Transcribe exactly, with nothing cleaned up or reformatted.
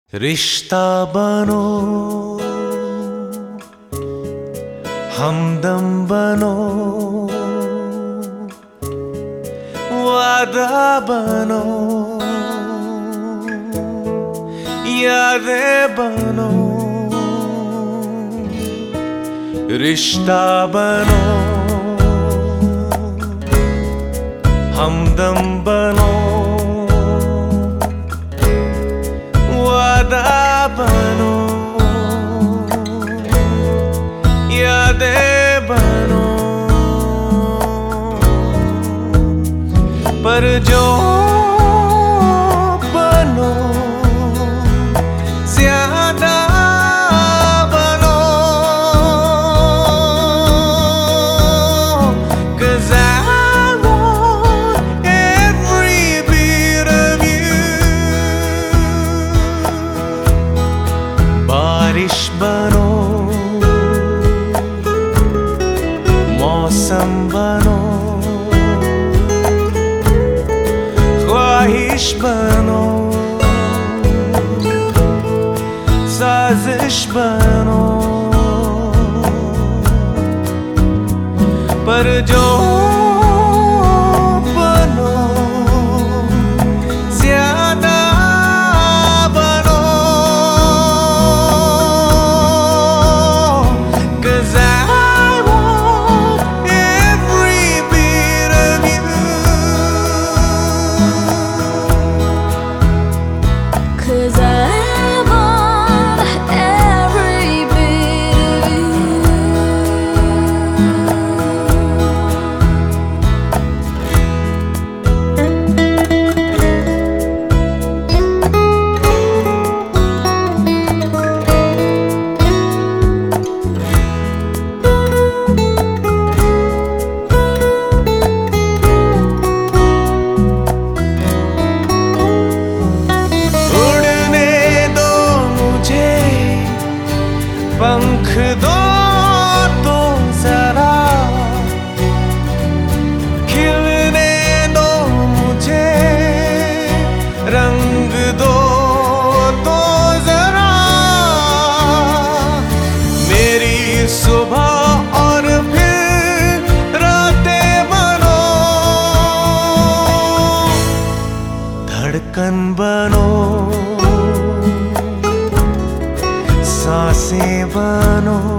रिश्ता बनो, हमदम बनो, वादा बनो, यादें बनो। रिश्ता बनो, हमदम बनो, वादा बनो, यादें बनो। पर जो बनो ज्यादा बनो, 'cause I want every bit of you। बारिश बनो, मौसम बनो, ख्वाहिश बनो, साजिश बनो। पर जो बनो ज्यादा बनो, 'cause I want every bit of you। 'Cause I want every bit of you। पंख दो तो जरा, खिलने दो मुझे, रंग दो तो जरा। मेरी सुबह और फिर रातें बनो, धड़कन बनो, सांसें बनो,